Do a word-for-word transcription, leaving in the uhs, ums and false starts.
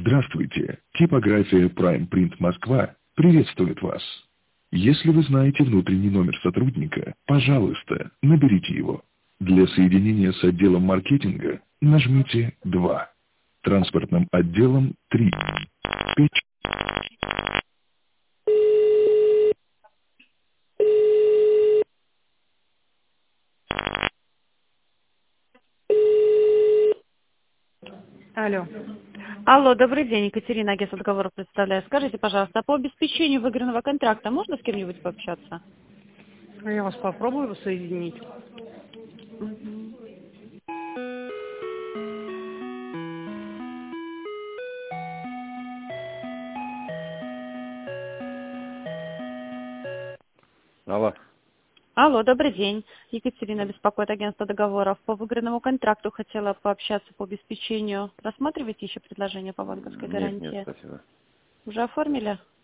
Здравствуйте, типография Prime Print Москва приветствует вас. Если вы знаете внутренний номер сотрудника, пожалуйста, наберите его. Для соединения с отделом маркетинга нажмите два. Транспортным отделом три. пять. Алло. Алло, добрый день, Екатерина, агентство договоров представляю. Скажите, пожалуйста, а по обеспечению выигранного контракта можно с кем-нибудь пообщаться? Я вас попробую соединить. Алло. Алло, добрый день. Екатерина беспокоит агентство договоров. По выигранному контракту хотела пообщаться по обеспечению. Рассматриваете еще предложение по банковской Нет, гарантии? нет, спасибо. Уже оформили?